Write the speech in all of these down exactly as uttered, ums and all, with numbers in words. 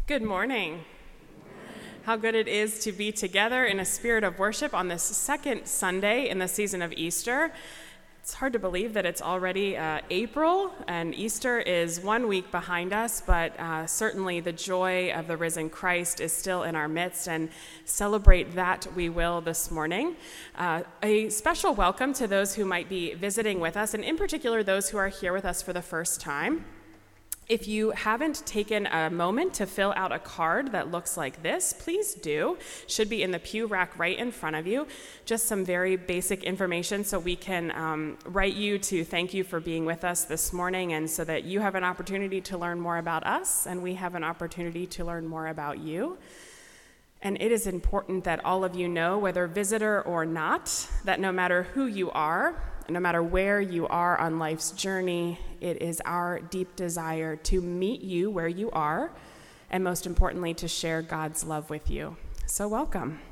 Good morning. How good it is to be together in a spirit of worship on this second Sunday in the season of Easter. It's hard to believe that it's already uh, April and Easter is one week behind us, but uh, certainly the joy of the risen Christ is still in our midst, and celebrate that we will this morning. Uh, a special welcome to those who might be visiting with us, and in particular those who are here with us for the first time. If you haven't taken a moment to fill out a card that looks like this, please do. Should be in the pew rack right in front of you. Just some very basic information so we can um, write you to thank you for being with us this morning, and so that you have an opportunity to learn more about us and we have an opportunity to learn more about you. And it is important that all of you know, whether visitor or not, that no matter who you are, no matter where you are on life's journey, it is our deep desire to meet you where you are, and most importantly, to share God's love with you. So welcome.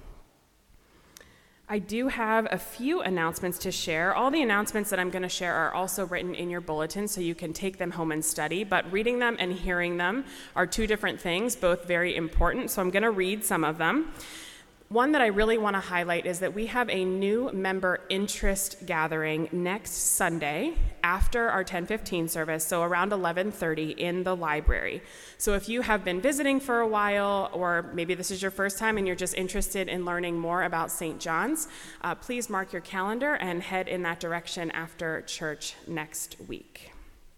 I do have a few announcements to share. All the announcements that I'm going to share are also written in your bulletin, so you can take them home and study, but reading them and hearing them are two different things, both very important, so I'm going to read some of them. One that I really want to highlight is that we have a new member interest gathering next Sunday after our ten fifteen service, so around eleven thirty in the library. So if you have been visiting for a while, or maybe this is your first time and you're just interested in learning more about Saint John's, uh, please mark your calendar and head in that direction after church next week.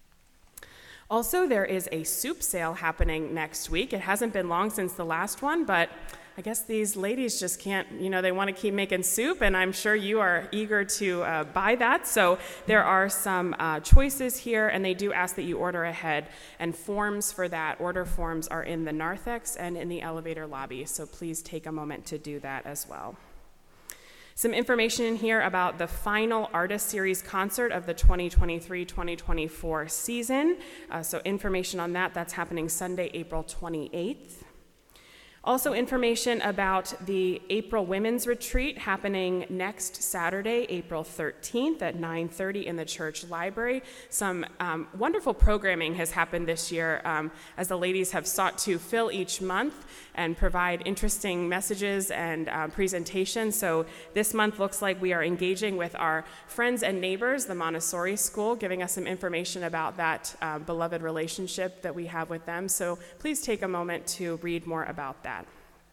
Also, there is a soup sale happening next week. It hasn't been long since the last one, but I guess these ladies just can't, you know, they want to keep making soup, and I'm sure you are eager to uh, buy that. So there are some uh, choices here, and they do ask that you order ahead, and forms for that, order forms, are in the narthex and in the elevator lobby, so please take a moment to do that as well. Some information in here about the final Artist Series concert of the twenty twenty-three twenty twenty-four season. Uh, so information on that, that's happening Sunday, April twenty-eighth. Also information about the April Women's Retreat happening next Saturday, April thirteenth at nine thirty in the church library. Some um, wonderful programming has happened this year um, as the ladies have sought to fill each month and provide interesting messages and uh, presentations. So this month looks like we are engaging with our friends and neighbors, the Montessori School, giving us some information about that uh, beloved relationship that we have with them. So please take a moment to read more about that.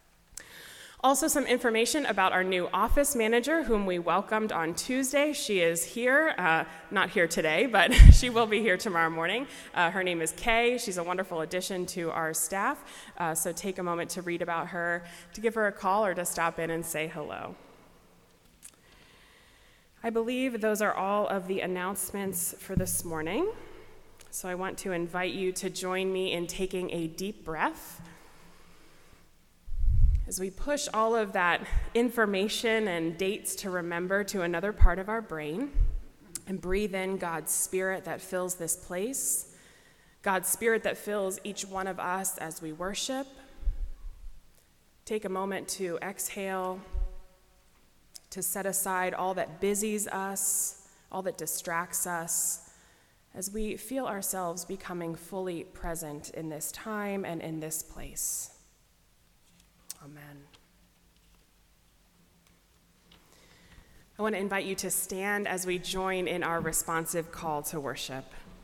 Also, some information about our new office manager, whom we welcomed on Tuesday. She is here, uh, not here today, but she will be here tomorrow morning. Uh, her name is Kay. She's a wonderful addition to our staff, uh, so take a moment to read about her, to give her a call, or to stop in and say hello. I believe those are all of the announcements for this morning, so I want to invite you to join me in taking a deep breath as we push all of that information and dates to remember to another part of our brain, and breathe in God's Spirit that fills this place, God's Spirit that fills each one of us as we worship. Take a moment to exhale, to set aside all that busies us, all that distracts us, as we feel ourselves becoming fully present in this time and in this place. Amen. I want to invite you to stand as we join in our responsive call to worship.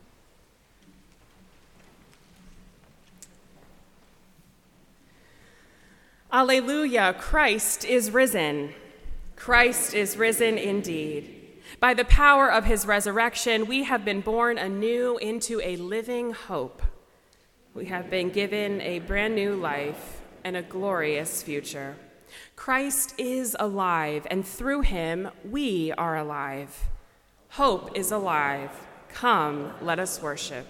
Alleluia, Christ is risen. Christ is risen indeed. By the power of his resurrection, we have been born anew into a living hope. We have been given a brand new life and a glorious future. Christ is alive, and through him we are alive. Hope is alive. Come, let us worship.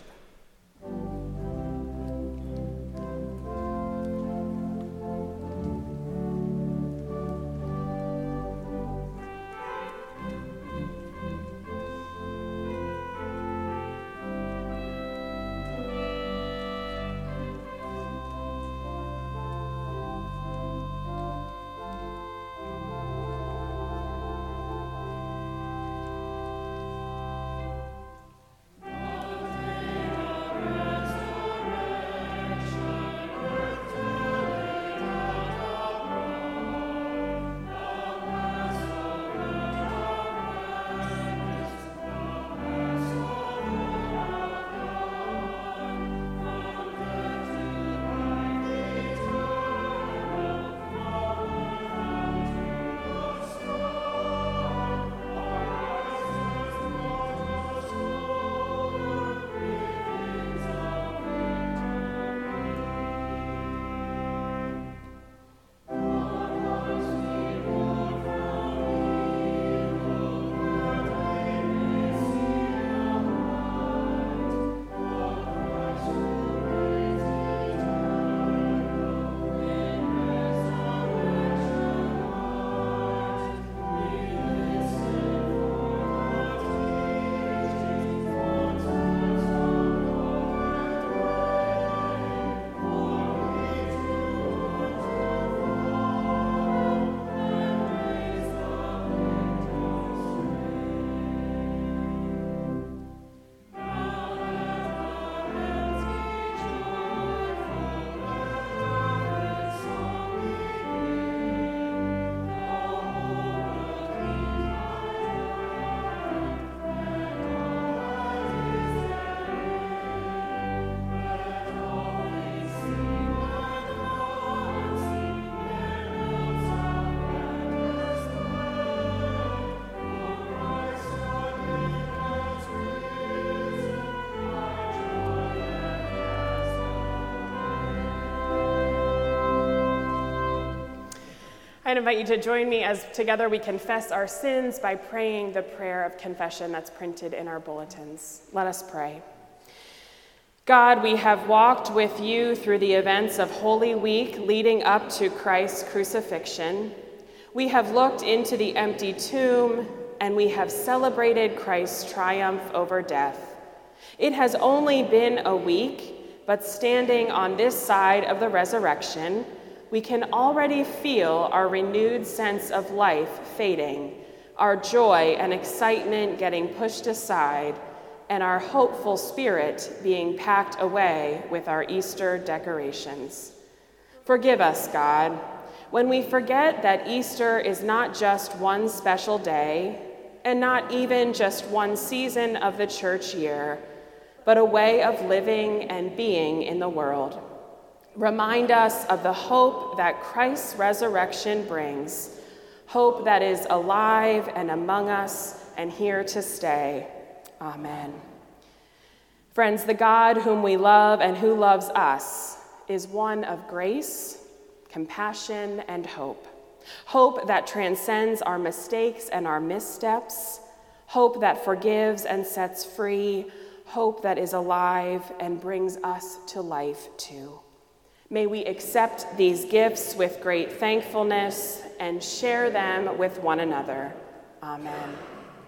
I'd invite you to join me as together we confess our sins by praying the prayer of confession that's printed in our bulletins. Let us pray. God, we have walked with you through the events of Holy Week leading up to Christ's crucifixion. We have looked into the empty tomb, and we have celebrated Christ's triumph over death. It has only been a week, but standing on this side of the resurrection, we can already feel our renewed sense of life fading, our joy and excitement getting pushed aside, and our hopeful spirit being packed away with our Easter decorations. Forgive us, God, when we forget that Easter is not just one special day, and not even just one season of the church year, but a way of living and being in the world. Remind us of the hope that Christ's resurrection brings, hope that is alive and among us and here to stay. Amen. Friends, the God whom we love and who loves us is one of grace, compassion, and hope. Hope that transcends our mistakes and our missteps, hope that forgives and sets free, hope that is alive and brings us to life too. May we accept these gifts with great thankfulness and share them with one another. Amen.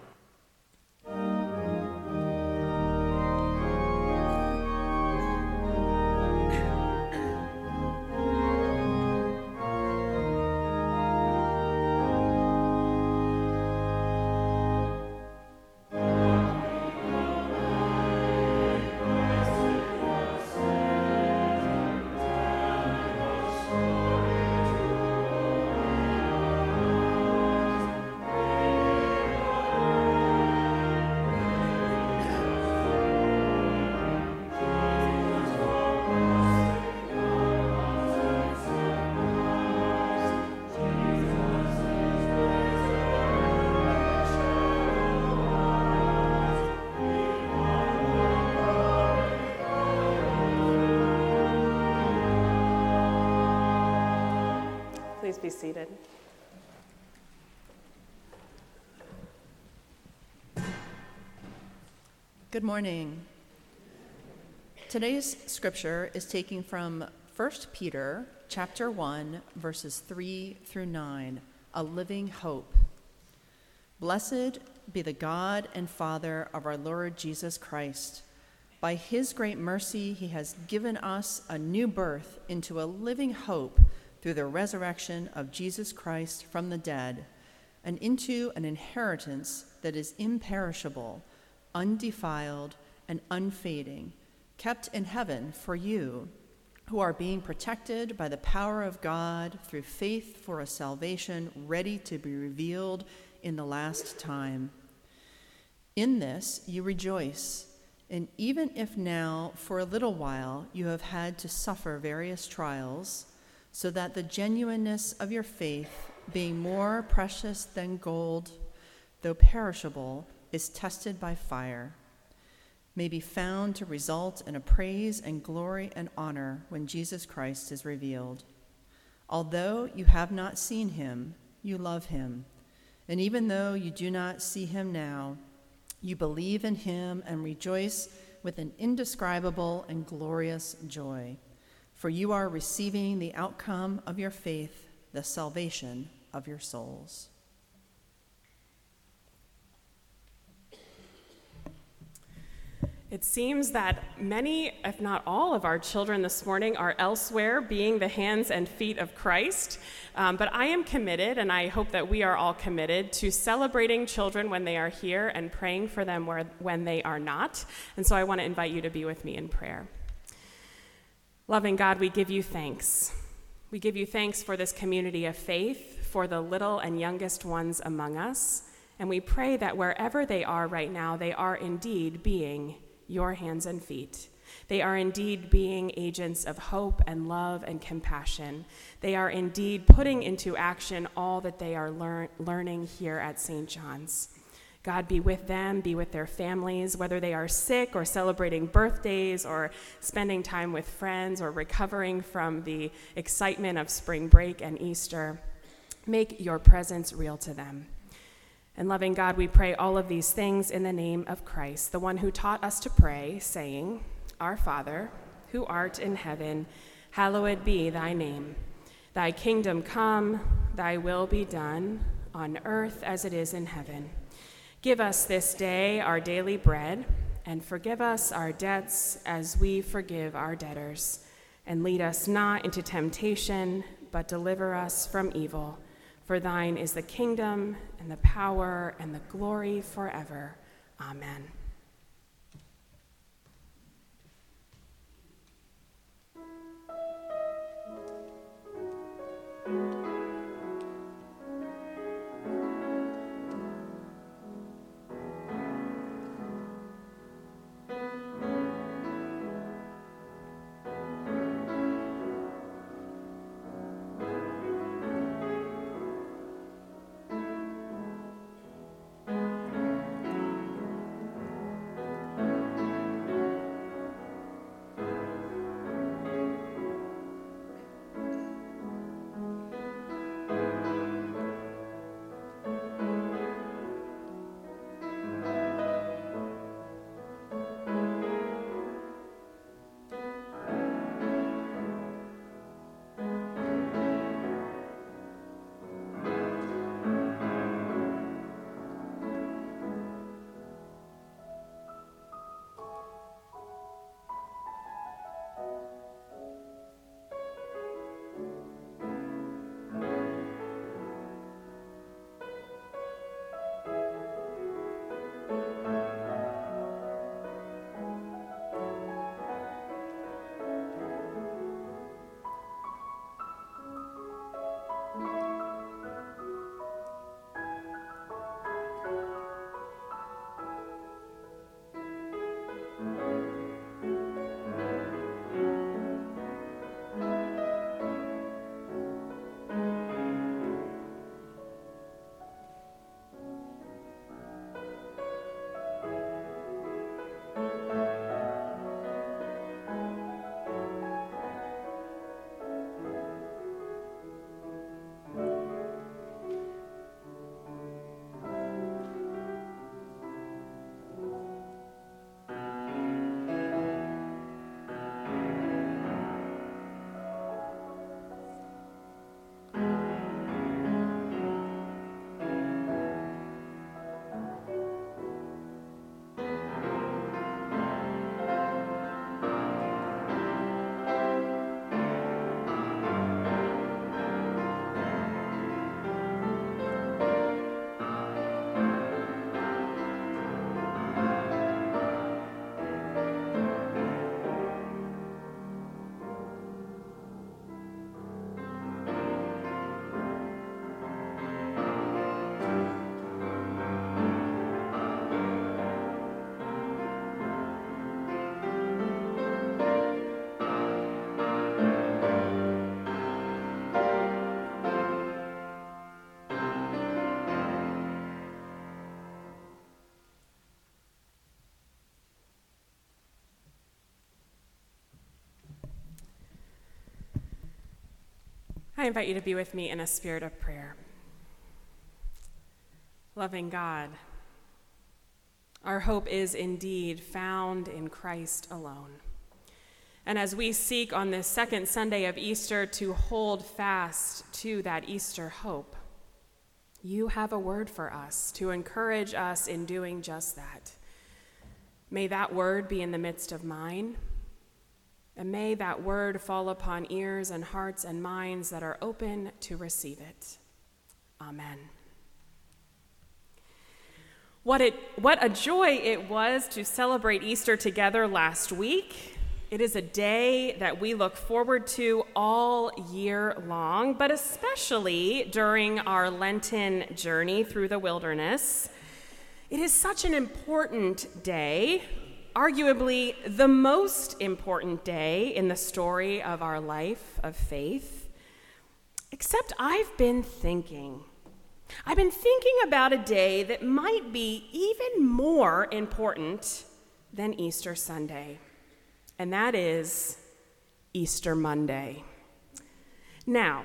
Please be seated. Good morning. Today's scripture is taken from First Peter chapter one, verses three through nine, a living hope. Blessed be the God and Father of our Lord Jesus Christ. By his great mercy, he has given us a new birth into a living hope through the resurrection of Jesus Christ from the dead, and into an inheritance that is imperishable, undefiled, and unfading, kept in heaven for you, who are being protected by the power of God through faith for a salvation ready to be revealed in the last time. In this you rejoice, and even if now for a little while you have had to suffer various trials, so that the genuineness of your faith, being more precious than gold, though perishable, is tested by fire, may be found to result in a praise and glory and honor when Jesus Christ is revealed. Although you have not seen him, you love him. And even though you do not see him now, you believe in him and rejoice with an indescribable and glorious joy. For you are receiving the outcome of your faith, the salvation of your souls. It seems that many, if not all, of our children this morning are elsewhere being the hands and feet of Christ. Um, but I am committed, and I hope that we are all committed, to celebrating children when they are here and praying for them where, when they are not. And so I want to invite you to be with me in prayer. Loving God, we give you thanks. We give you thanks for this community of faith, for the little and youngest ones among us, and we pray that wherever they are right now, they are indeed being your hands and feet. They are indeed being agents of hope and love and compassion. They are indeed putting into action all that they are lear- learning here at Saint John's. God, be with them, be with their families, whether they are sick or celebrating birthdays or spending time with friends or recovering from the excitement of spring break and Easter. Make your presence real to them. And loving God, we pray all of these things in the name of Christ, the one who taught us to pray, saying, Our Father, who art in heaven, hallowed be thy name. Thy kingdom come, thy will be done, on earth as it is in heaven. Give us this day our daily bread, and forgive us our debts as we forgive our debtors. And lead us not into temptation, but deliver us from evil. For thine is the kingdom, and the power, and the glory forever. Amen. I invite you to be with me in a spirit of prayer. Loving God, our hope is indeed found in Christ alone. And as we seek on this second Sunday of Easter to hold fast to that Easter hope, you have a word for us to encourage us in doing just that. May that word be in the midst of mine, and may that word fall upon ears and hearts and minds that are open to receive it. Amen. What, it, what a joy it was to celebrate Easter together last week. It is a day that we look forward to all year long, but especially during our Lenten journey through the wilderness. It is such an important day, arguably the most important day in the story of our life of faith. Except I've been thinking. I've been thinking about a day that might be even more important than Easter Sunday, and that is Easter Monday. Now,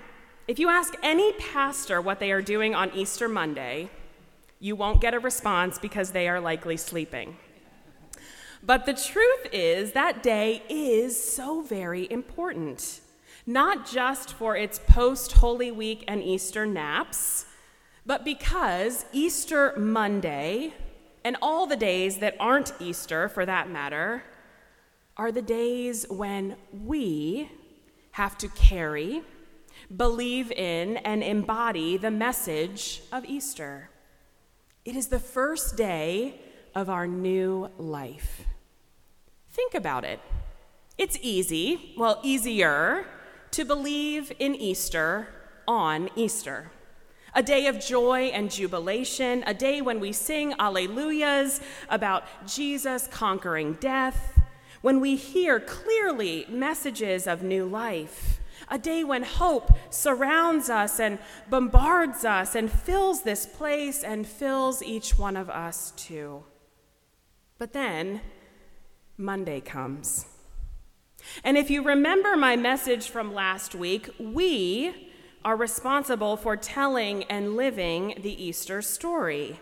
if you ask any pastor what they are doing on Easter Monday, you won't get a response because they are likely sleeping. But the truth is that day is so very important, not just for its post-Holy Week and Easter naps, but because Easter Monday, and all the days that aren't Easter for that matter, are the days when we have to carry, believe in, and embody the message of Easter. It is the first day of our new life. Think about it. It's easy, well, easier, to believe in Easter on Easter. A day of joy and jubilation, a day when we sing alleluias about Jesus conquering death, when we hear clearly messages of new life, a day when hope surrounds us and bombards us and fills this place and fills each one of us too. But then Monday comes. And if you remember my message from last week, we are responsible for telling and living the Easter story.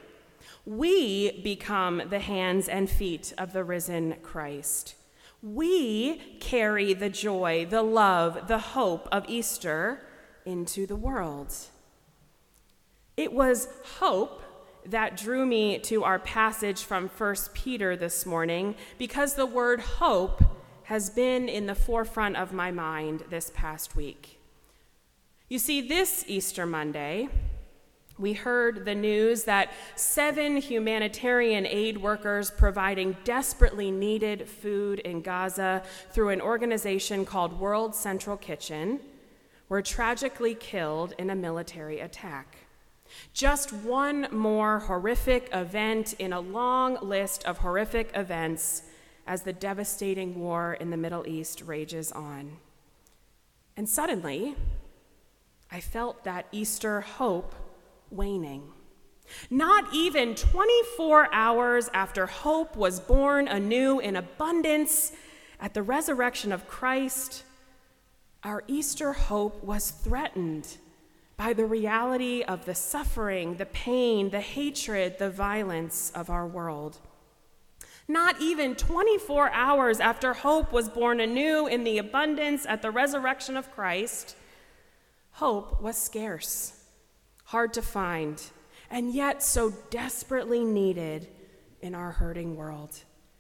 We become the hands and feet of the risen Christ. We carry the joy, the love, the hope of Easter into the world. It was hope that drew me to our passage from First Peter this morning, because the word hope has been in the forefront of my mind this past week. You see, this Easter Monday, we heard the news that seven humanitarian aid workers providing desperately needed food in Gaza through an organization called World Central Kitchen were tragically killed in a military attack. Just one more horrific event in a long list of horrific events as the devastating war in the Middle East rages on. And suddenly, I felt that Easter hope waning. Not even twenty-four hours after hope was born anew in abundance at the resurrection of Christ, our Easter hope was threatened by the reality of the suffering, the pain, the hatred, the violence of our world. Not even twenty-four hours after hope was born anew in the abundance at the resurrection of Christ, hope was scarce, hard to find, and yet so desperately needed in our hurting world.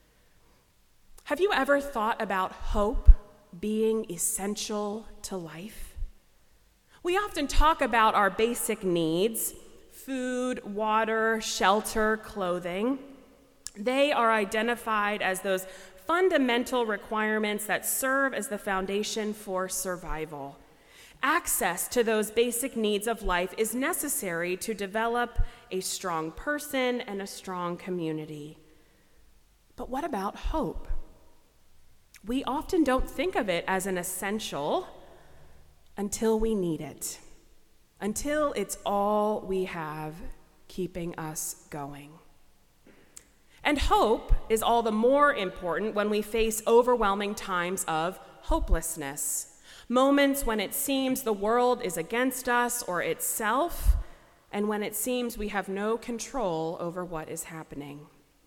Have you ever thought about hope being essential to life? We often talk about our basic needs: food, water, shelter, clothing. They are identified as those fundamental requirements that serve as the foundation for survival. Access to those basic needs of life is necessary to develop a strong person and a strong community. But what about hope? We often don't think of it as an essential until we need it, until it's all we have keeping us going. And hope is all the more important when we face overwhelming times of hopelessness, moments when it seems the world is against us or itself, and when it seems we have no control over what is happening.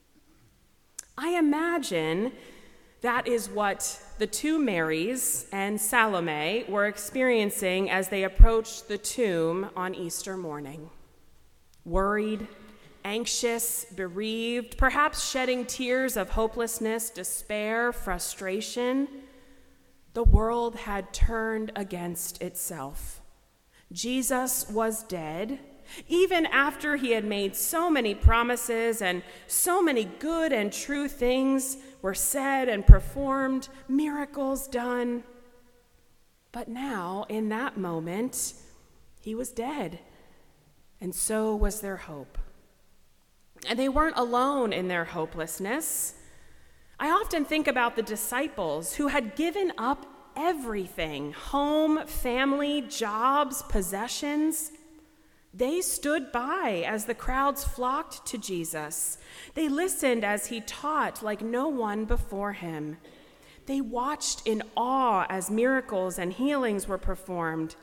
I imagine that is what the two Marys and Salome were experiencing as they approached the tomb on Easter morning. Worried, anxious, bereaved, perhaps shedding tears of hopelessness, despair, frustration. The world had turned against itself. Jesus was dead, even after he had made so many promises and so many good and true things were said and performed, miracles done. But now, in that moment, he was dead, and so was their hope. And they weren't alone in their hopelessness. I often think about the disciples who had given up everything: home, family, jobs, possessions. They stood by as the crowds flocked to Jesus. They listened as he taught like no one before him. They watched in awe as miracles and healings were performed.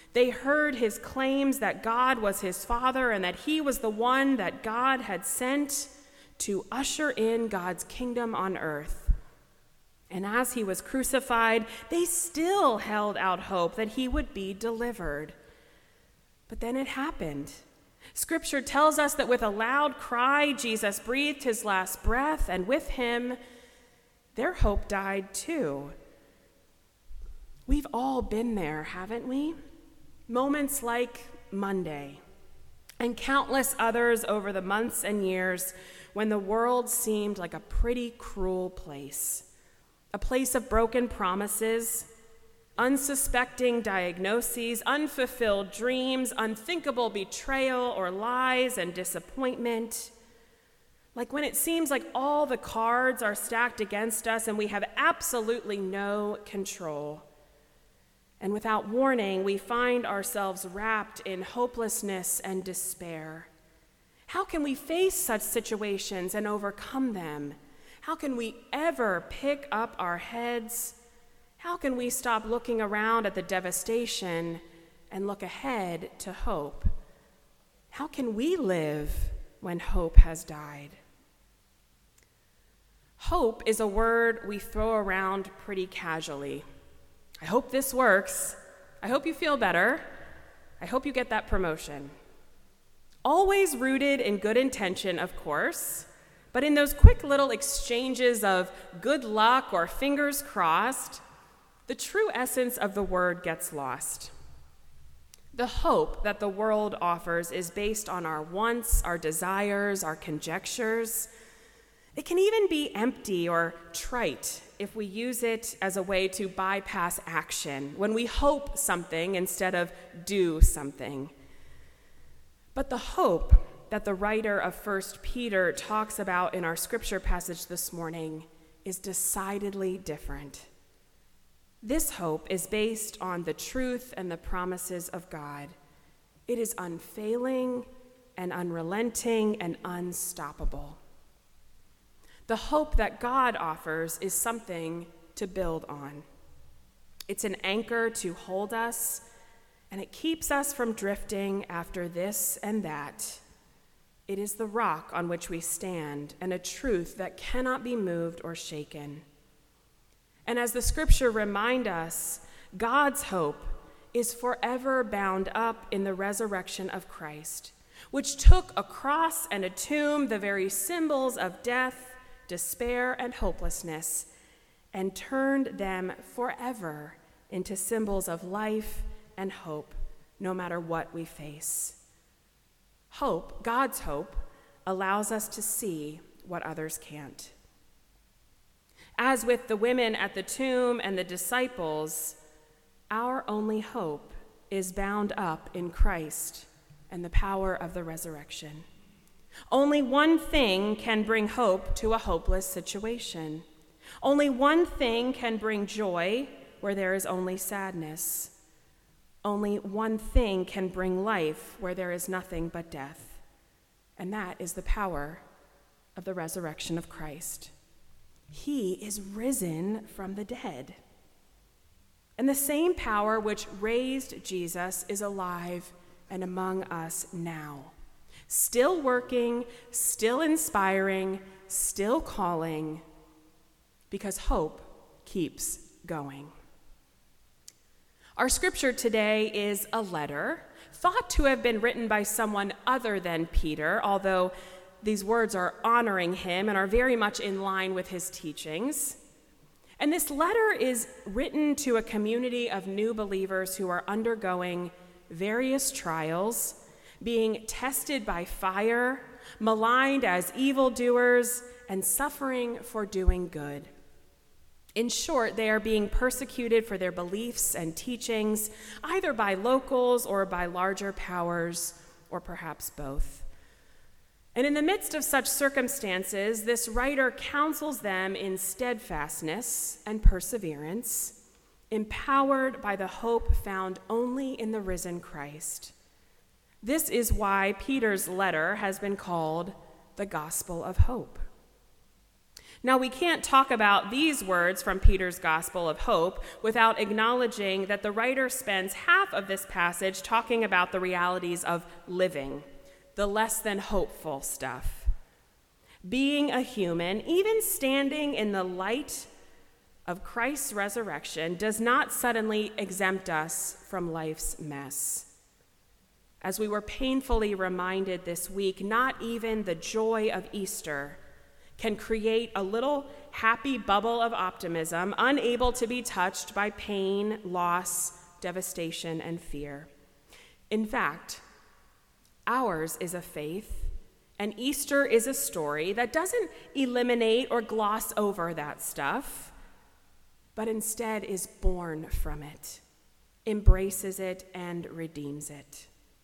They heard his claims that God was his Father and that he was the one that God had sent to usher in God's kingdom on earth. And as he was crucified, they still held out hope that he would be delivered. But then it happened. Scripture tells us that with a loud cry, Jesus breathed his last breath, and with him, their hope died too. We've all been there, haven't we? Moments like Monday, and countless others over the months and years when the world seemed like a pretty cruel place, a place of broken promises, unsuspecting diagnoses, unfulfilled dreams, unthinkable betrayal or lies and disappointment. Like when it seems like all the cards are stacked against us and we have absolutely no control. And without warning, we find ourselves wrapped in hopelessness and despair. How can we face such situations and overcome them? How can we ever pick up our heads? How can we stop looking around at the devastation and look ahead to hope? How can we live when hope has died? Hope is a word we throw around pretty casually. I hope this works. I hope you feel better. I hope you get that promotion. Always rooted in good intention, of course, but in those quick little exchanges of good luck or fingers crossed, the true essence of the word gets lost. The hope that the world offers is based on our wants, our desires, our conjectures. It can even be empty or trite if we use it as a way to bypass action, when we hope something instead of do something. But the hope that the writer of First Peter talks about in our scripture passage this morning is decidedly different. This hope is based on the truth and the promises of God. It is unfailing and unrelenting and unstoppable. The hope that God offers is something to build on. It's an anchor to hold us, and it keeps us from drifting after this and that. It is the rock on which we stand, and a truth that cannot be moved or shaken. And as the scripture reminds us, God's hope is forever bound up in the resurrection of Christ, which took a cross and a tomb, the very symbols of death, despair, and hopelessness, and turned them forever into symbols of life and hope, no matter what we face. Hope, God's hope, allows us to see what others can't. As with the women at the tomb and the disciples, our only hope is bound up in Christ and the power of the resurrection. Only one thing can bring hope to a hopeless situation. Only one thing can bring joy where there is only sadness. Only one thing can bring life where there is nothing but death, and that is the power of the resurrection of Christ. He is risen from the dead. And the same power which raised Jesus is alive and among us now. Still working, still inspiring, still calling, because hope keeps going. Our scripture today is a letter thought to have been written by someone other than Peter, although these words are honoring him and are very much in line with his teachings. And this letter is written to a community of new believers who are undergoing various trials, being tested by fire, maligned as evildoers, and suffering for doing good. In short, they are being persecuted for their beliefs and teachings, either by locals or by larger powers, or perhaps both. And in the midst of such circumstances, this writer counsels them in steadfastness and perseverance, empowered by the hope found only in the risen Christ. This is why Peter's letter has been called the Gospel of Hope. Now, we can't talk about these words from Peter's Gospel of Hope without acknowledging that the writer spends half of this passage talking about the realities of living, the less than hopeful stuff. Being a human, even standing in the light of Christ's resurrection, does not suddenly exempt us from life's mess. As we were painfully reminded this week, not even the joy of Easter can create a little happy bubble of optimism, unable to be touched by pain, loss, devastation, and fear. In fact, ours is a faith, and Easter is a story that doesn't eliminate or gloss over that stuff, but instead is born from it, embraces it, and redeems it.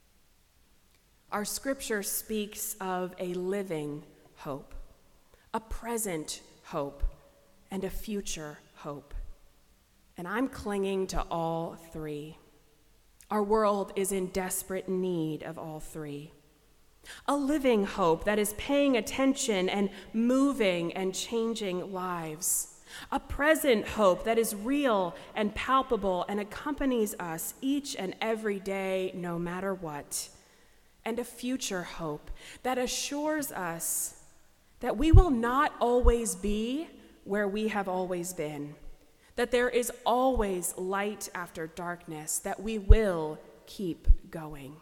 Our scripture speaks of a living hope, a present hope, and a future hope. And I'm clinging to all three. Our world is in desperate need of all three. A living hope that is paying attention and moving and changing lives. A present hope that is real and palpable and accompanies us each and every day, no matter what. And a future hope that assures us that we will not always be where we have always been, that there is always light after darkness, that we will keep going.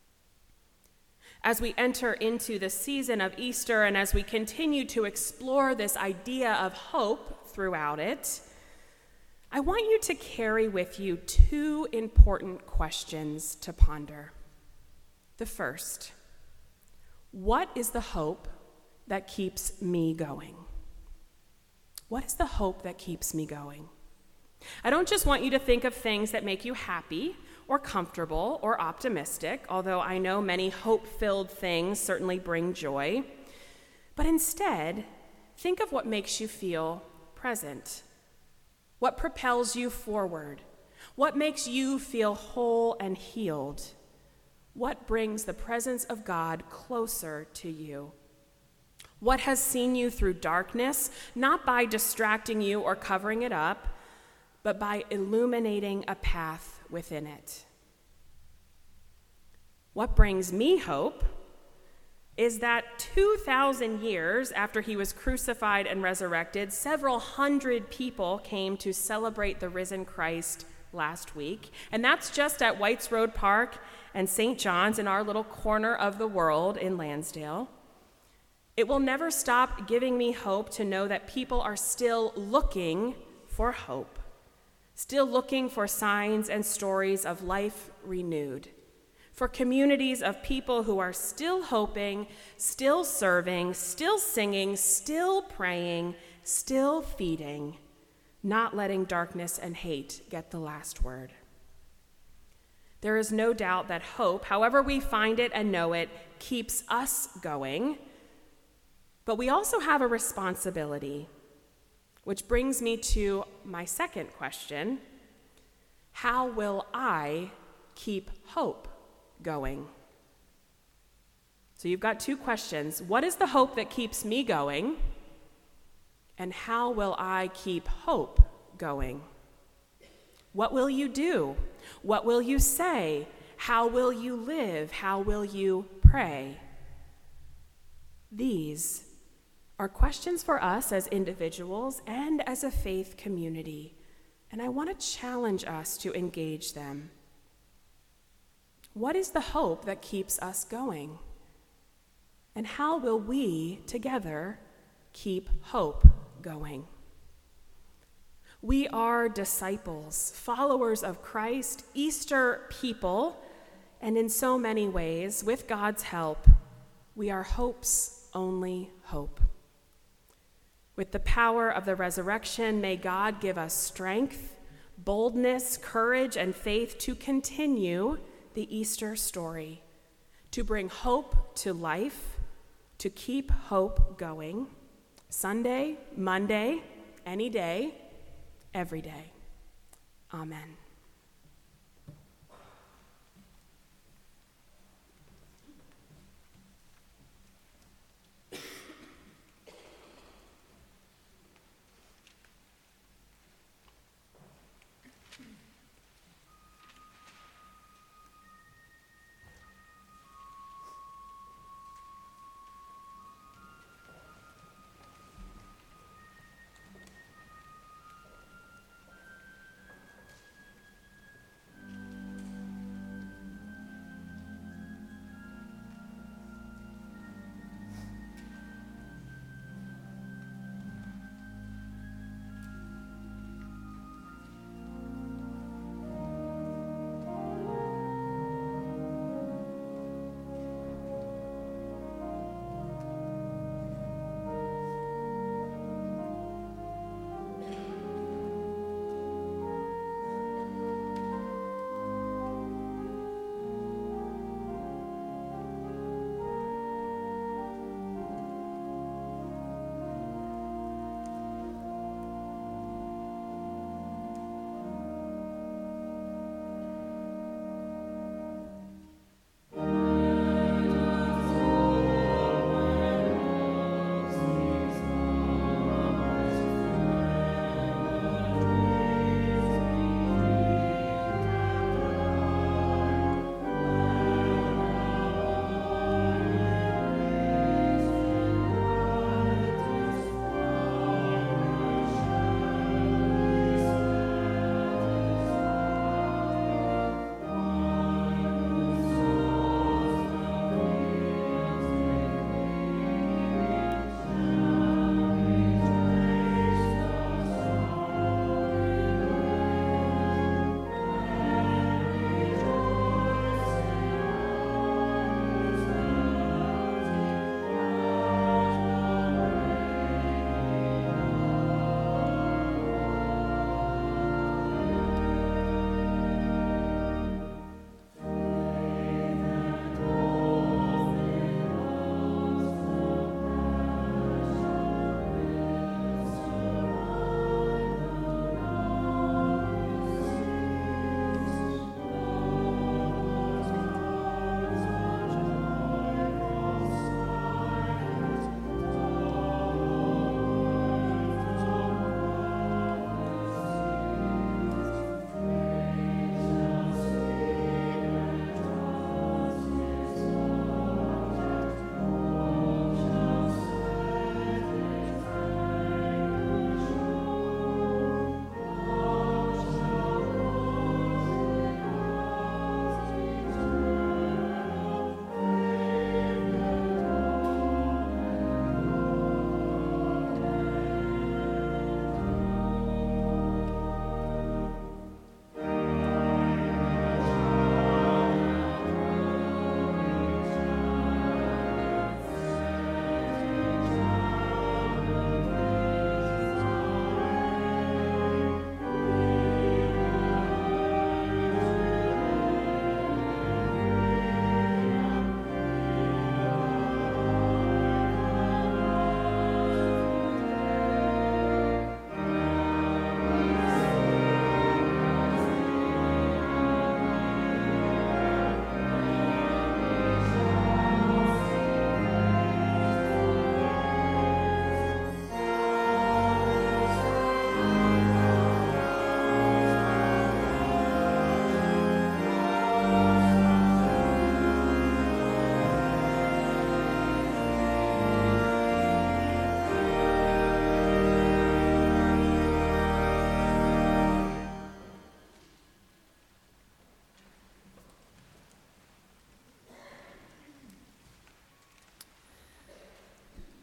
As we enter into the season of Easter and as we continue to explore this idea of hope throughout it, I want you to carry with you two important questions to ponder. The first, what is the hope that keeps me going? What is the hope that keeps me going? I don't just want you to think of things that make you happy or comfortable or optimistic, although I know many hope-filled things certainly bring joy. But instead, think of what makes you feel present, what propels you forward, what makes you feel whole and healed, what brings the presence of God closer to you. What has seen you through darkness, not by distracting you or covering it up, but by illuminating a path within it. What brings me hope is that two thousand years after he was crucified and resurrected, several hundred people came to celebrate the risen Christ last week. And that's just at Whites Road Park and Saint John's in our little corner of the world in Lansdale. It will never stop giving me hope to know that people are still looking for hope, still looking for signs and stories of life renewed, for communities of people who are still hoping, still serving, still singing, still praying, still feeding, not letting darkness and hate get the last word. There is no doubt that hope, however we find it and know it, keeps us going. But we also have a responsibility, which brings me to my second question. How will I keep hope going? So you've got two questions. What is the hope that keeps me going? And how will I keep hope going? What will you do? What will you say? How will you live? How will you pray? These are questions for us as individuals and as a faith community, and I want to challenge us to engage them. What is the hope that keeps us going? And how will we together keep hope going? We are disciples, followers of Christ, Easter people, and in so many ways, with God's help, we are hope's only hope. With the power of the resurrection, may God give us strength, boldness, courage, and faith to continue the Easter story, to bring hope to life, to keep hope going, Sunday, Monday, any day, every day. Amen.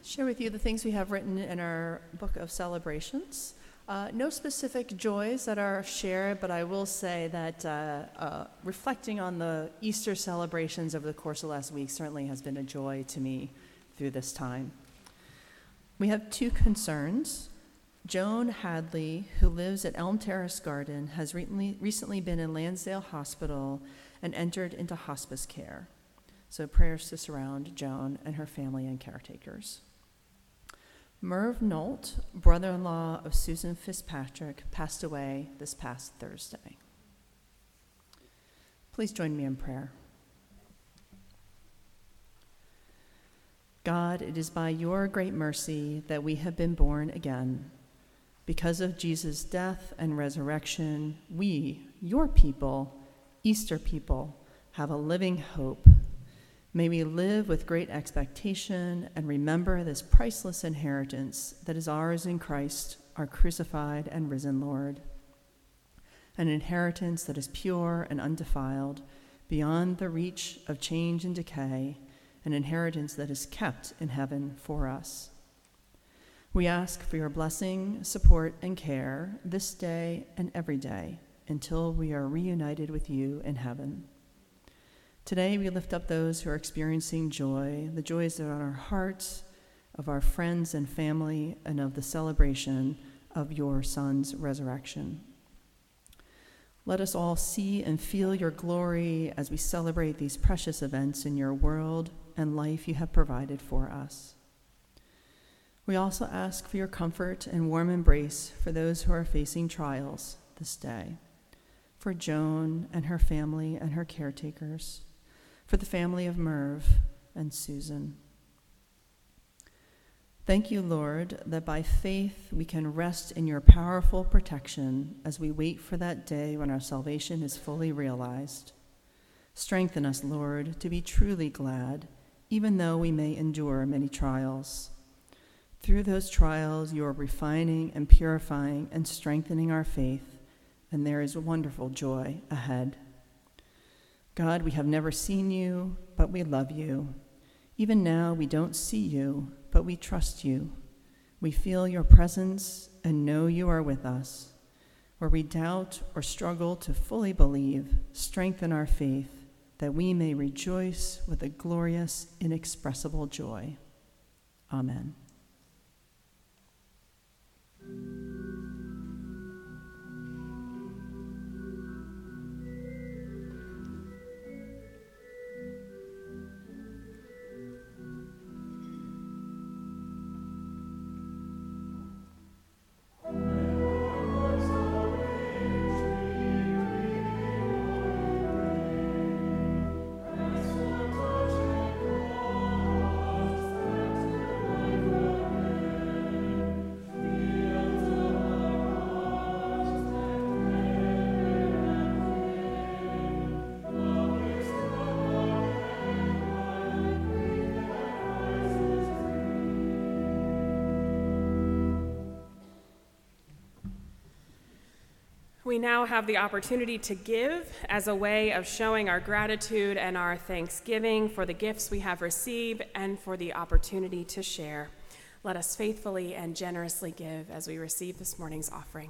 Share with you the things we have written in our book of celebrations. Uh, no specific joys that are shared, but I will say that uh, uh, reflecting on the Easter celebrations over the course of last week certainly has been a joy to me through this time. We have two concerns. Joan Hadley, who lives at Elm Terrace Garden, has recently, recently been in Lansdale Hospital and entered into hospice care. So prayers to surround Joan and her family and caretakers. Merv Nolt, brother-in-law of Susan Fitzpatrick, passed away this past Thursday. Please join me in prayer. God, it is by your great mercy that we have been born again. Because of Jesus' death and resurrection, we, your people, Easter people, have a living hope. May we live with great expectation and remember this priceless inheritance that is ours in Christ, our crucified and risen Lord. An inheritance that is pure and undefiled, beyond the reach of change and decay, an inheritance that is kept in heaven for us. We ask for your blessing, support, and care this day and every day until we are reunited with you in heaven. Today, we lift up those who are experiencing joy, the joys that are on our hearts, of our friends and family, and of the celebration of your Son's resurrection. Let us all see and feel your glory as we celebrate these precious events in your world and life you have provided for us. We also ask for your comfort and warm embrace for those who are facing trials this day, for Joan and her family and her caretakers, for the family of Merv and Susan. Thank you, Lord, that by faith we can rest in your powerful protection as we wait for that day when our salvation is fully realized. Strengthen us, Lord, to be truly glad, even though we may endure many trials. Through those trials, you are refining and purifying and strengthening our faith, and there is wonderful joy ahead. God, we have never seen you, but we love you. Even now, we don't see you, but we trust you. We feel your presence and know you are with us. Where we doubt or struggle to fully believe, strengthen our faith, that we may rejoice with a glorious, inexpressible joy. Amen. We now have the opportunity to give as a way of showing our gratitude and our thanksgiving for the gifts we have received and for the opportunity to share. Let us faithfully and generously give as we receive this morning's offering.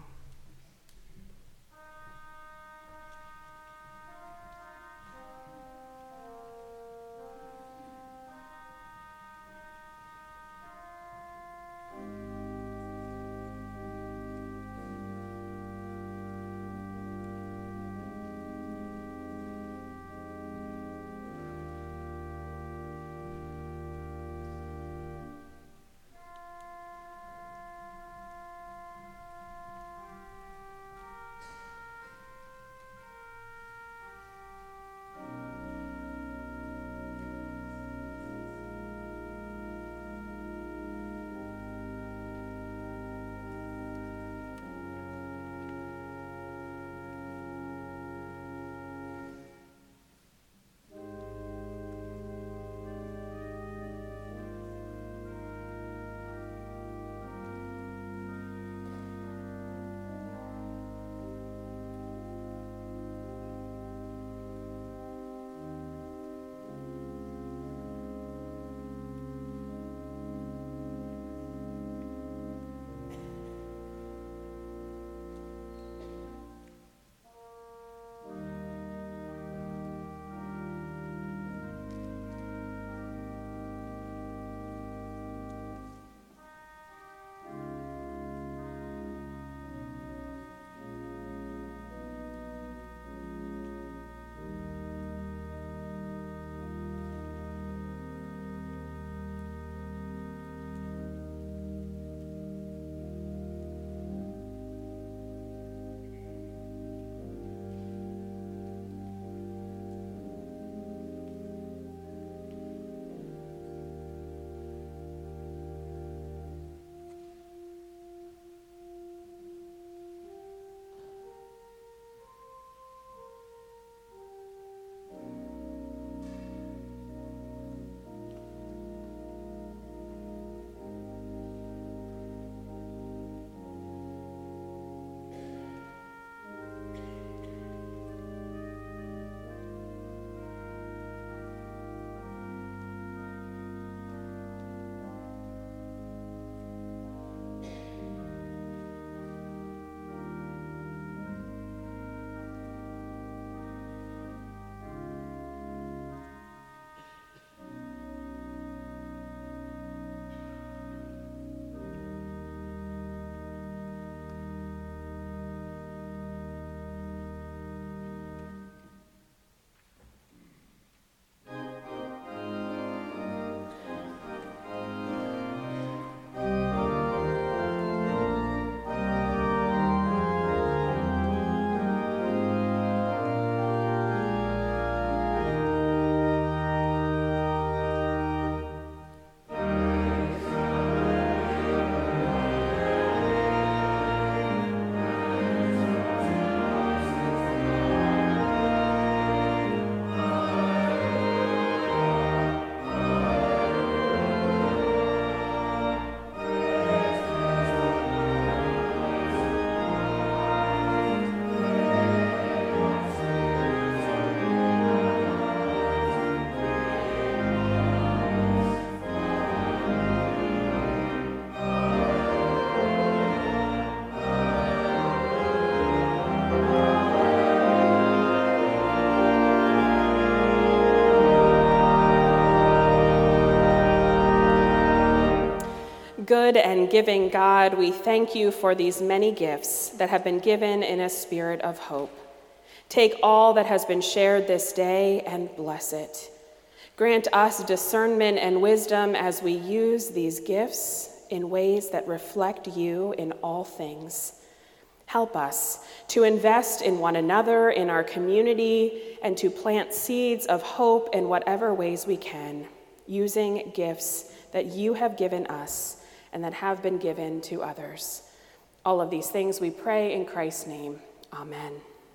Good and giving God, we thank you for these many gifts that have been given in a spirit of hope. Take all that has been shared this day and bless it. Grant us discernment and wisdom as we use these gifts in ways that reflect you in all things. Help us to invest in one another, in our community, and to plant seeds of hope in whatever ways we can, using gifts that you have given us and that have been given to others. All of these things we pray in Christ's name. Amen.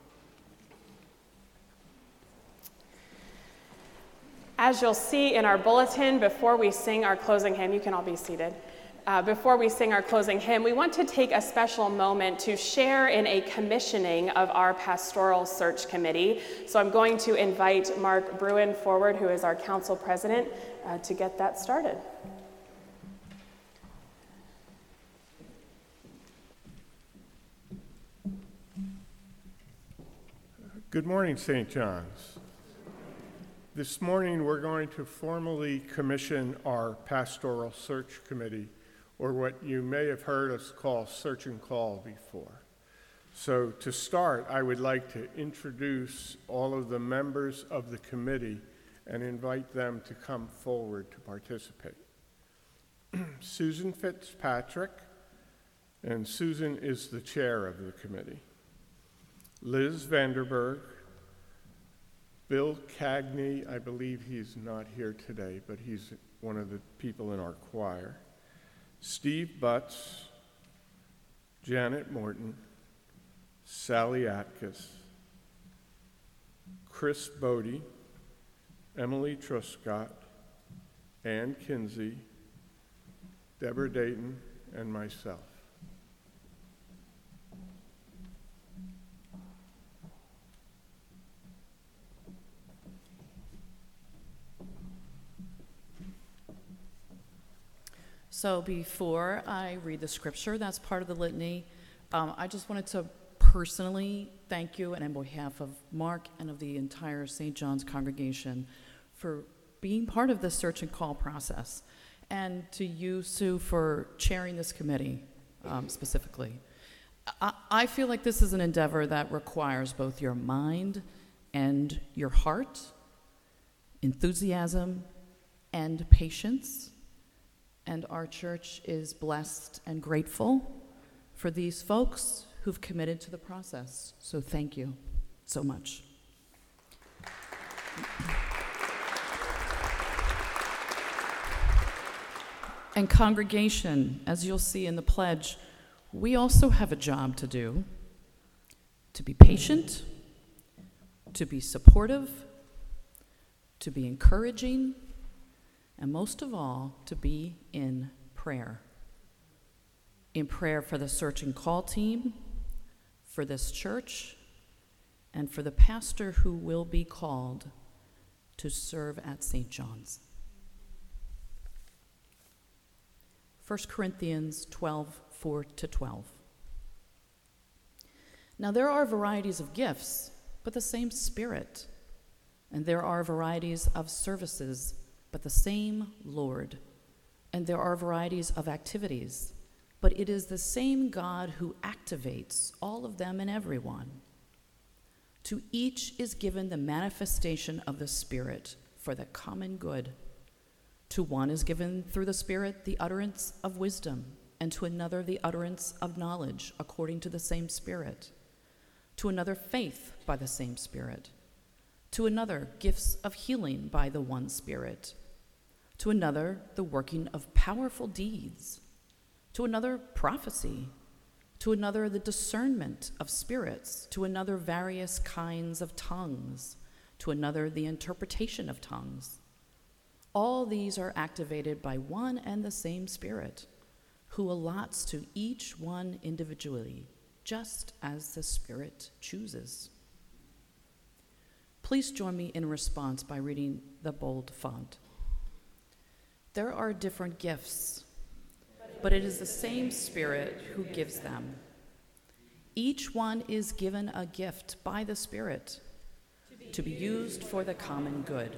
As you'll see in our bulletin, before we sing our closing hymn, you can all be seated. Uh, before we sing our closing hymn, we want to take a special moment to share in a commissioning of our pastoral search committee. So I'm going to invite Mark Bruin forward, who is our council president, uh, to get that started. Good morning, Saint John's. This morning we're going to formally commission our Pastoral Search Committee, or what you may have heard us call Search and Call before. So to start, I would like to introduce all of the members of the committee and invite them to come forward to participate. Susan Fitzpatrick, and Susan is the chair of the committee. Liz Vanderberg, Bill Cagney, I believe he's not here today, but he's one of the people in our choir. Steve Butts, Janet Morton, Sally Atkiss, Chris Bodie, Emily Truscott, Ann Kinsey, Deborah Dayton, and myself. So before I read the scripture, that's part of the litany, um, I just wanted to personally thank you, and on behalf of Mark and of the entire Saint John's congregation, for being part of this search and call process, and to you, Sue, for chairing this committee um, specifically. I, I feel like this is an endeavor that requires both your mind and your heart, enthusiasm and patience. And our church is blessed and grateful for these folks who've committed to the process. So thank you so much. And congregation, as you'll see in the pledge, we also have a job to do, to be patient, to be supportive, to be encouraging, and most of all, to be in prayer. In prayer for the search and call team, for this church, and for the pastor who will be called to serve at Saint John's. First Corinthians twelve, four to twelve. Now there are varieties of gifts, but the same Spirit. And there are varieties of services, but the same Lord. And there are varieties of activities, but it is the same God who activates all of them in everyone. To each is given the manifestation of the Spirit for the common good. To one is given through the Spirit the utterance of wisdom, and to another the utterance of knowledge according to the same Spirit. To another faith by the same Spirit. To another gifts of healing by the one Spirit. To another, the working of powerful deeds. To another, prophecy. To another, the discernment of spirits. To another, various kinds of tongues. To another, the interpretation of tongues. All these are activated by one and the same Spirit, who allots to each one individually, just as the Spirit chooses. Please join me in response by reading the bold font. There are different gifts, but it is the same Spirit who gives them. Each one is given a gift by the Spirit to be used for the common good.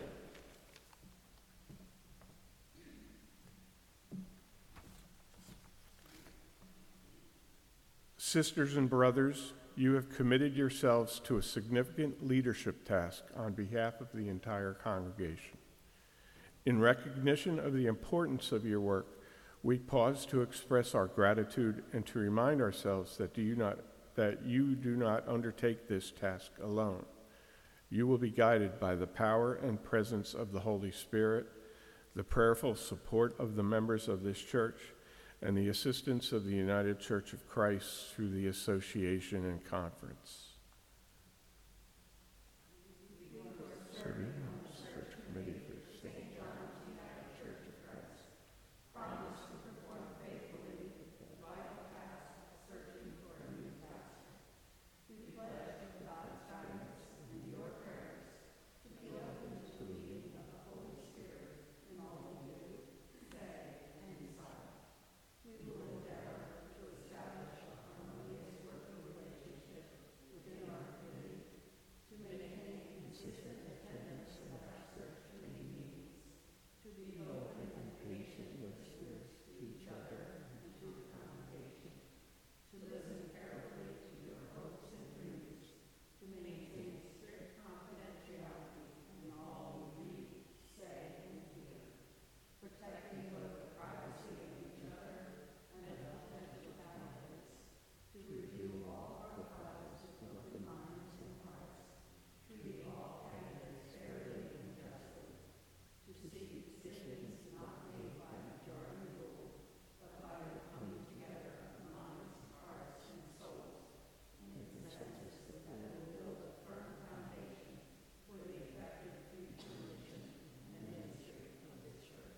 Sisters and brothers, you have committed yourselves to a significant leadership task on behalf of the entire congregation. In recognition of the importance of your work, we pause to express our gratitude and to remind ourselves that, do you not, that you do not undertake this task alone. You will be guided by the power and presence of the Holy Spirit, the prayerful support of the members of this church, and the assistance of the United Church of Christ through the association and conference. Serving Church Committee for Saint John's United Church of Christ. Promise to perform faithfully the vital task of searching for a new pastor. We pledge to God's guidance and your prayers to be open to the leading of the Holy Spirit in all we do, say, and decide. We will endeavor to establish a harmonious working relationship within our community, to maintain consistent attendance at our search committee meetings, to be open and patient listeners to each other and to the congregation, to listen carefully to your hopes and dreams, to maintain strict confidentiality in all we read, say, and hear, protecting both the privacy of each other and of potential candidates, to review all profiles with open minds and hearts, treat all candidates fairly and justly, to seek decisions not made by majority rule, but by the coming together of minds, hearts, and souls, in a consensus that will build a firm foundation for the effective future mission and ministry of the church.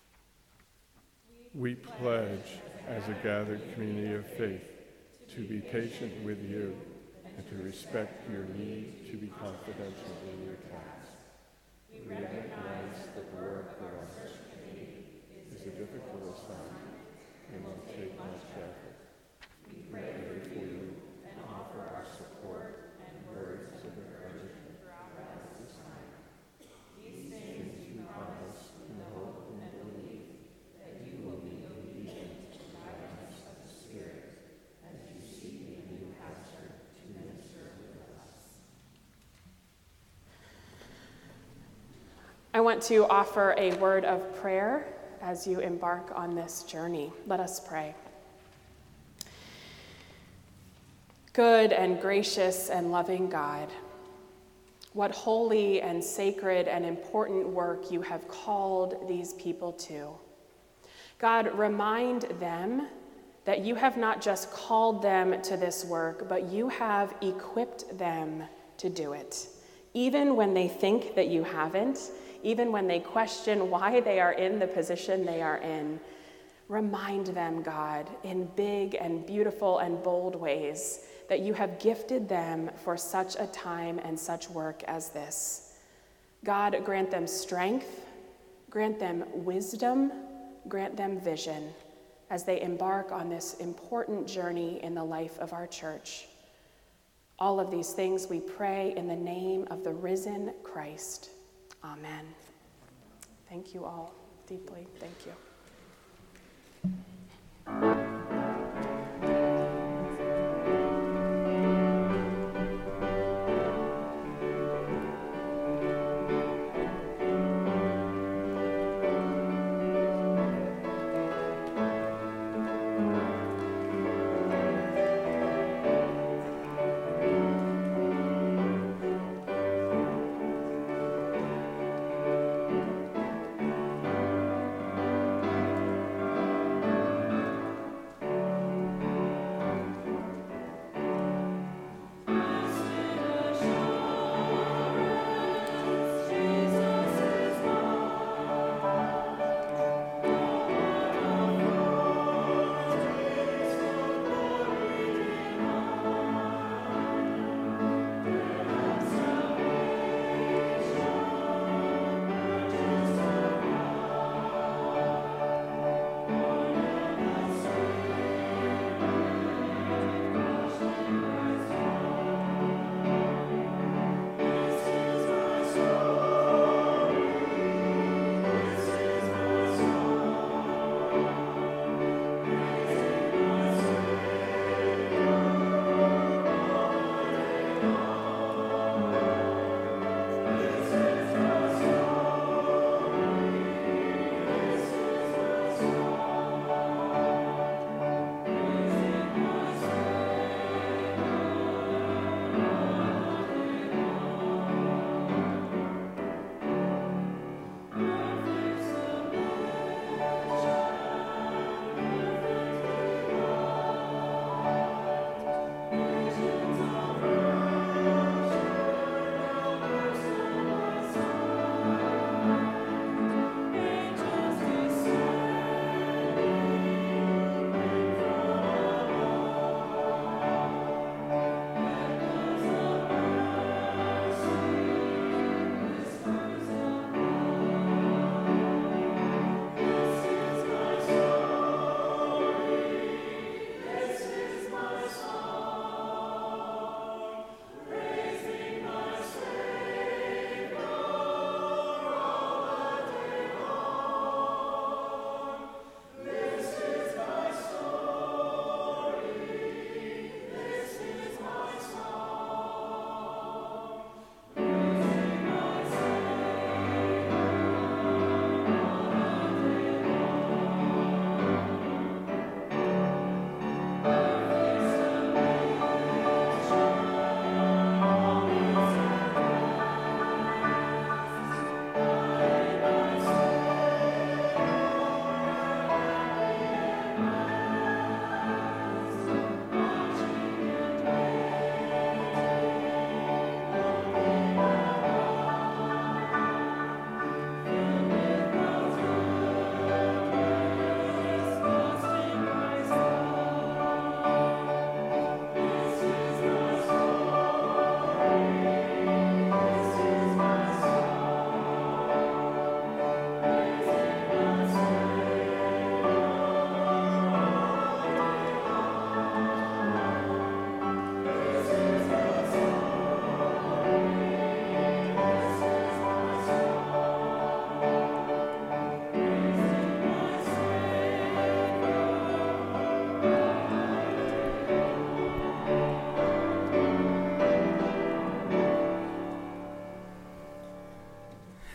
We pledge, as a gathered community of faith, to be patient with you and to respect your need to be confidential in your tasks. We recognize that the work of our search committee is a difficult assignment and will take much effort. We pray for you and offer our support and words of encouragement throughout this time. These things we promise in the hope and belief that you will be obedient to the guidance of the Spirit as you seek a new pastor to minister with us. I want to offer a word of prayer as you embark on this journey. Let us pray. Good and gracious and loving God, what holy and sacred and important work you have called these people to. God, remind them that you have not just called them to this work, but you have equipped them to do it. Even when they think that you haven't, even when they question why they are in the position they are in, remind them, God, in big and beautiful and bold ways, that you have gifted them for such a time and such work as this. God, grant them strength, grant them wisdom, grant them vision as they embark on this important journey in the life of our church. All of these things we pray in the name of the risen Christ. Amen. Thank you all deeply. Thank you.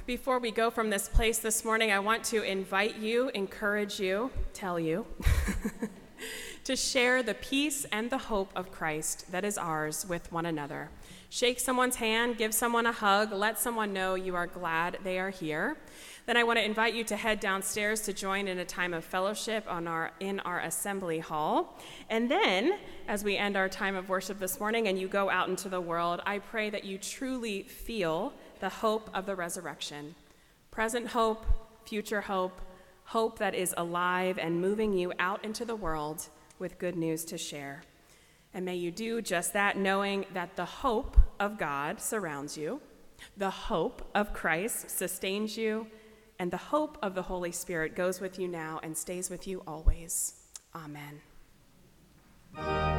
Before we go from this place this morning, I want to invite you, encourage you, tell you, to share the peace and the hope of Christ that is ours with one another. Shake someone's hand, give someone a hug, let someone know you are glad they are here. Then I want to invite you to head downstairs to join in a time of fellowship on our, in our assembly hall. And then, as we end our time of worship this morning and you go out into the world, I pray that you truly feel the hope of the resurrection. Present hope, future hope, hope that is alive and moving you out into the world with good news to share. And may you do just that, knowing that the hope of God surrounds you, the hope of Christ sustains you, and the hope of the Holy Spirit goes with you now and stays with you always. Amen.